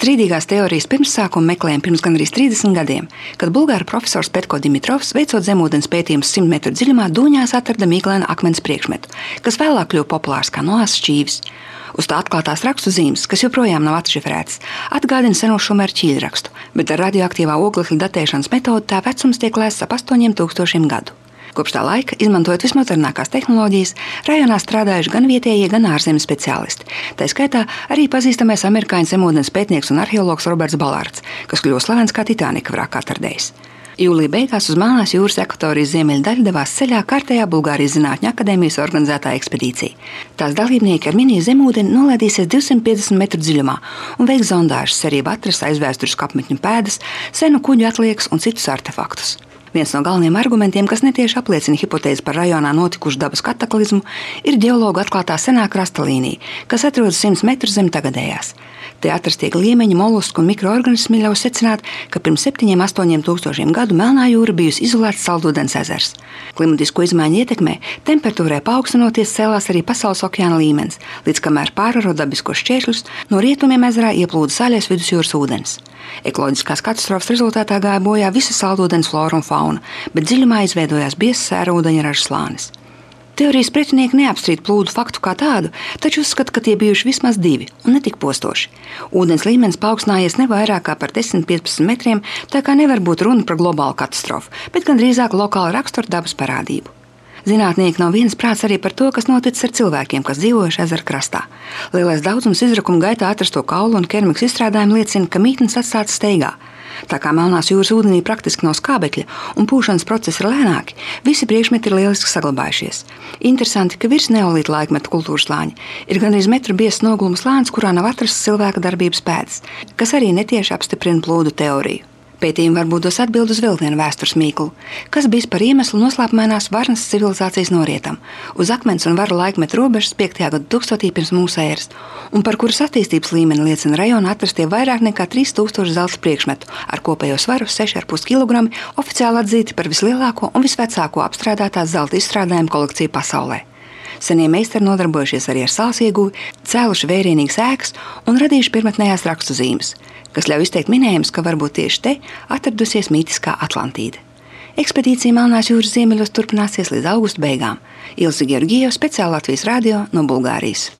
Strīdīgās teorijas pirmsākumu meklējam pirms gandrīz 30 gadiem, kad bulgāru profesors Petko Dimitrovs, veicot zemūdens pētījumus 100 metru dziļumā, Dūņās atrada mīklaina akmens priekšmetu, kas vēlāk kļuva populārs kā noās šķīvis. Uz tā atklātās rakstzīmes, kas joprojām nav atšifrētas, atgādina seno šumeru ķīļrakstu, bet ar radioaktīvā oglekļa datēšanas metodi tā vecums tiek lēsts ap 8000 gadu. Kopš tā laika, izmantojot vismodernākās tehnoloģijas, rajonā strādājuši gan vietējie, gan ārzemes speciālisti. Tā skaitā arī pazīstamais amerikāņu zemūdens pētnieks un arheologs Roberts Ballards, kas kļuva slavens kā Titanika vraka atradējs. Jūlija beigās uz Melnās jūras ekvatorijas ziemeļu daļu devās ceļā kārtējā Bulgārijas Zinātņu akadēmijas organizētā ekspedīcija. Tās dalībnieki ar mini zemūdeni nolaidīsies 250 metru dziļumā un veiks zondāžas, cerībā atrast aizvēsturisku apmetņu pēdas, senu kuģu atliekas un citus artefaktus. Viens no galvenajiem argumentiem, kas netieši apliecina hipotēzi par rajonā notikušu dabas kataklizmu, ir ģeologu atklātā senā krasta līnija, kas atrodas 100 metrus zem tagadējās. Te atrastie gliemeņi, mollusku un mikroorganismi ļauj secināt, ka pirms 7–8 tūkstošiem gadu Melnā jūra bijusi izolēts saldūdens ezers. Klimatisko izmaiņu ietekmē temperatūrai paaugstinoties cēlās arī pasaules okeāna līmenis, līdz kamēr pārvaro dabiskos šķēršļus, no rietumiem ezerā ieplūda saļais vidusjūras ūdens. Ekoloģiskās katastrofas rezultātā gāja bojā visa saldūdens flora un fauna, bet dziļumā izveidojās biezs sērūdeņraža slānis. Teorijas pretinieki neapstrīd plūdu faktu kā tādu, taču uzskata, ka tie bijuši vismaz 2 un ne tik postoši. Ūdens līmenis paaugstinājies ne vairāk kā par 10–15 metriem, tā kā nevar būt runa par globālu katastrofu, bet gan drīzāk lokālu raksturu dabas parādību. Zinātnieki nav viens prāts arī par to, kas noticis ar cilvēkiem, kas dzīvojuši ezera krastā. Lielais daudzums izrakuma gaitā atrasto kaulu un keramikas izstrādājumu liecina, ka mītnes atstātas steigā. Tā kā Melnās jūras ūdenī praktiski nav skābekļa un pūšanas procesi ir lēnāki, visi priekšmeti ir lieliski saglabājušies. Interesanti, ka virs neolīta laikmeta kultūras slāņa ir gandrīz metru biezs noguluma slānis, kurā nav atrasts cilvēka darbības pēdas, kas arī netieši apstiprina plūdu teoriju. Pētījumi varbūt dos atbildi uz vēl vienu vēstures mīklu, kas bijis par iemeslu noslēpumainās Varnas civilizācijas norietam, uz akmens un varu laikmeta robežas 5. gadsimtā pirms mūsu ēras, un par kuras attīstības līmeni liecina rajonā atrastie vairāk nekā 3000 zelta priekšmetu ar kopējo svaru 6,5 kg, oficiāli atzīti par vislielāko un visvecāko apstrādātās zelta izstrādājumu kolekciju pasaulē. Senie meistari nodarbojušies arī ar sāls ieguvi, cēluši vērienīgas ēkas un radījuši pirmotnējās rakstzīmes, kas ļauj izteikt minējumus, ka varbūt tieši te atradusies mītiskā Atlantīda. Ekspedīcija Melnās jūras ziemeļos turpināsies līdz augusta beigām. Ilze Georgijeva, speciāli Latvijas radio no Bulgārijas.